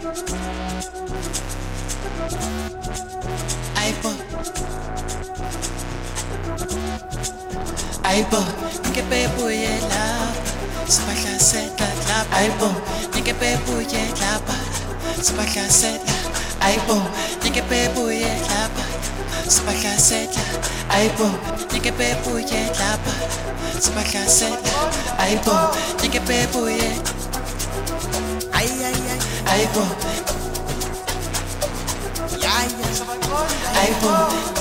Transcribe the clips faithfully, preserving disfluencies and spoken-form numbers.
Aibo, aibo, nike bebuye lapha, sibahlasela lapha. Aibo, nike bebuye lapha, sibahlasela. Aibo, nike bebuye lapha, sibahlasela. Aibo, nike bebuye lapha, sibahlasela. Aibo, nike bebuye. Ay ay ay. Aibo. Yeah yeah. Aibo.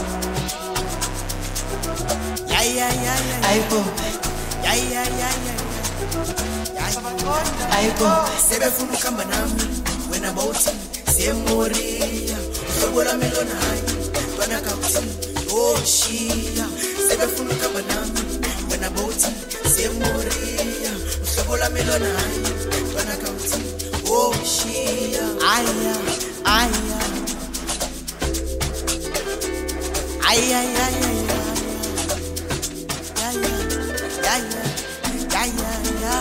Yeah yeah yeah. Aibo. Yeah yeah yeah. Aibo. Sebefuna ukuhamba nami wena bawuthi siyemoriya usobola melona hayi ntwana kakuthi oshiya sebefuna ukuhamba nami wena bawuthi siyemoriya usobola melona hayi ntwana kakuthi oshiya aya aya aya aya aya aya aya aya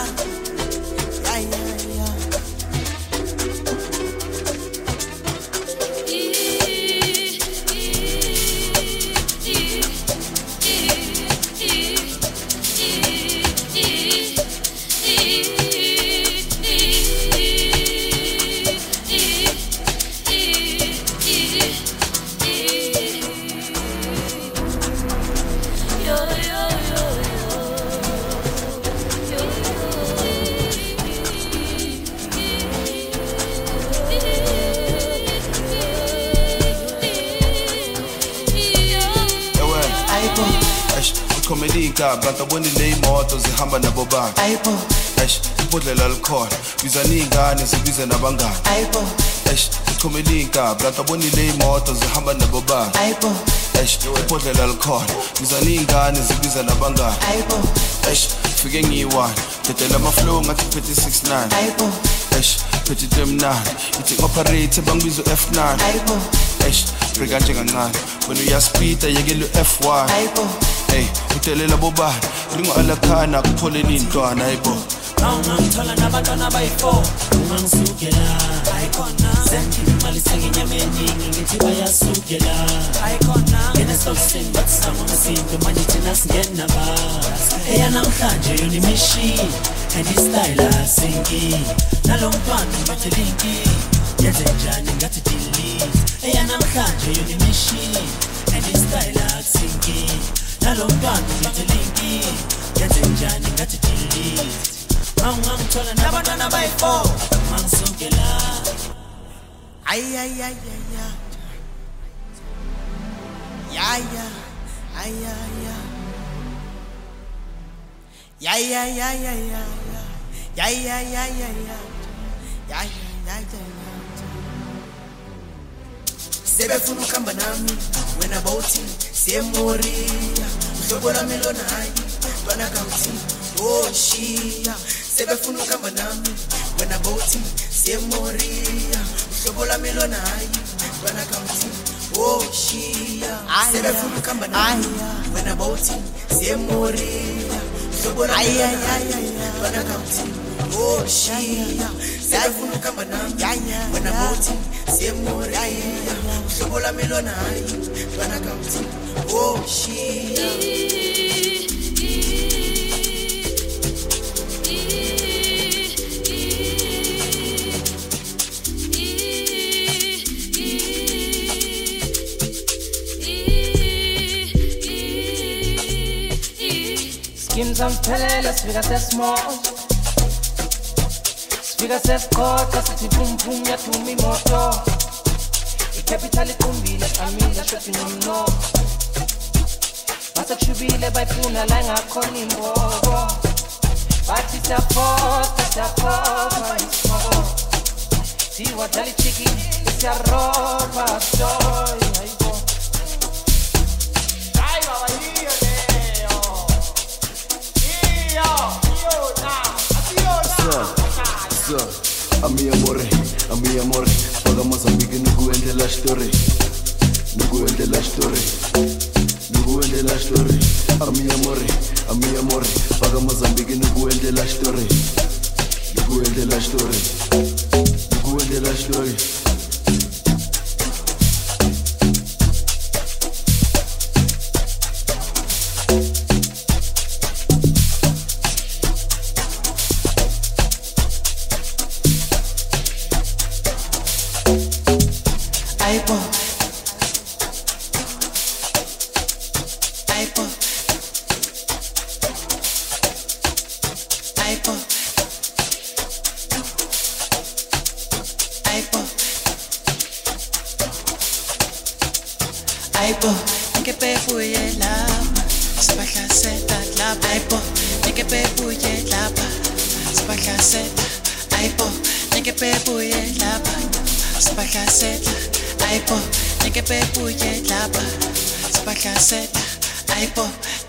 Bantu bonile imoto zihamba nabo bani. Aibo. Eish, ibhodlela likhona. Biza ningane sibize nabangani. Aibo. Eish, ikhomeli inka. Bantu bonile imoto zihamba nabo bani. Aibo. Eish, ibhodlela likhona. Biza ningane sibize nabangani. Aibo. Eish, fike ngiyi-one. Dedela amaflow ngathi phethe six nine. Aibo. Eish, phethe temnani. Ithi operate bangibizo F nine. Aibo. Eish, breka nje kancane. Wena uyaspita yekela u-F one. Aibo. Hey, utelela bobani, lingo alakhana kupholeni intwana ayibo. Awungangithola nabantwana bayi-four, ungangisukela. Ayikhona, sengikhipha imali senginyama eningi, ngithi bayasukela. Ayikhona, ngena stokisini bathi sangwa ngesinto, manje thina singena ba. Eya namhlanje yona imishini, and istyle asinki. Nalo mntwana ngiphethe linki, yenze njani ngathi delete. Eya namhlanje yona imishini, and istyle asinki. Nalo mntwana ngiphethe linki, yenze njani ngathi delete. Awungangithola nabantwana bayi-four, ungangisukela. Ay ay ay ay ay. Ya ya ay ay ay. Ya ya ya ya ya. Ya ya ya ya ya. Ya ya ya ya. Sebefuna ukuhamba nami wena bawuthi siyemoriya usobola melona hayi ntwana kakuthi oshiya sebefuna ukuhamba nami wena bawuthi siyemoriya usobola melona hayi ntwana kakuthi oshiya sebefuna ukuhamba nami wena bawuthi siyemoriya usobola melona hayi ntwana kakuthi oshiya sebefuna ukuhamba nami wena bawuthi siyemoriya usobola melona hayi ntwana kakuthi oshiya. Ngimzamthelela sifika sesmall sifika sesikhoxa sithi boom boom yaduma imoto icapital iqumbile amile shothi nomno base kushubile bayifuna la ngakhona imbobo bathi siyafoka siyafoka ismobo siwa dali chiki siyaroba soy hayibo ay baba hiyo Ami amore, ami amore, paga Mozambique nukuende la story, nukuende la story, nukuende la story. Ami amore, ami amore, paga Mozambique nukuende la story, nukuende la story, nukuende la story. Aipo. Aipo. Aipo. Aipo. Aipo. Nike pepuye lapa. Sibahla seta lapa. Aipo. Nike pepuye lapa. Sibahla seta. Aipo. Nike pepuye lapa. Sibahla seta. Aipo. Nike pepuye lapa. Sibahla seta. Aipo.